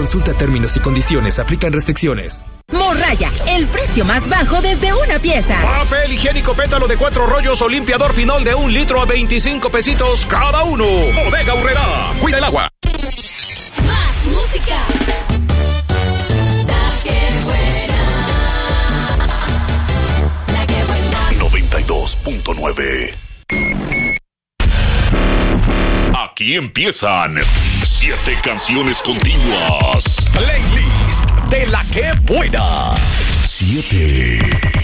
Consulta términos y condiciones. Aplican restricciones. Morraya, el precio más bajo desde una pieza. Papel higiénico pétalo de 4 rollos o limpiador Pinol de 1 litro a 25 pesitos cada uno. Bodega Aurrerá. Cuida el agua. Más música. La que buena. La que buena. 92.9. Aquí empiezan 7 canciones continuas. Playlist de La que buena. 7.